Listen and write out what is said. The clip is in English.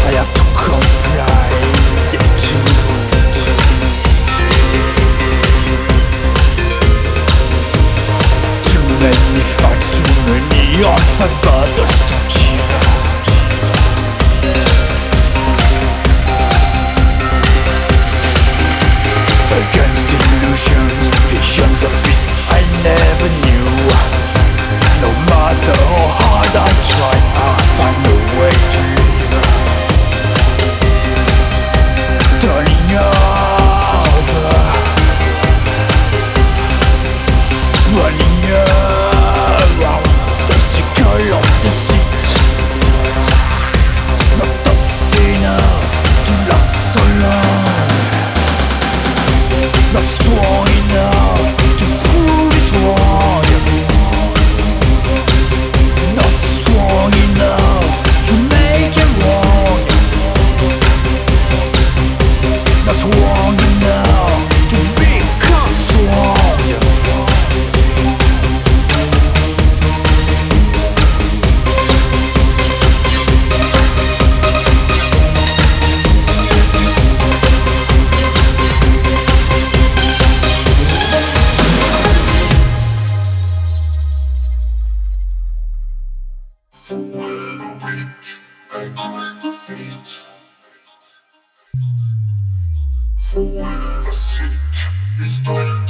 I have to comply. Too many fights, too many orphan battles to kill. Against illusions, visions of peace I never knew. No matter how hard I try, I'll find a way to live. Turning over, running around the circle of deceit. Not tough enough to last so long. Not strong enough to prove it wrong. Not strong enough to make it wrong. Not strong enough to become strong. For the weak and great defeat. For the sick is time.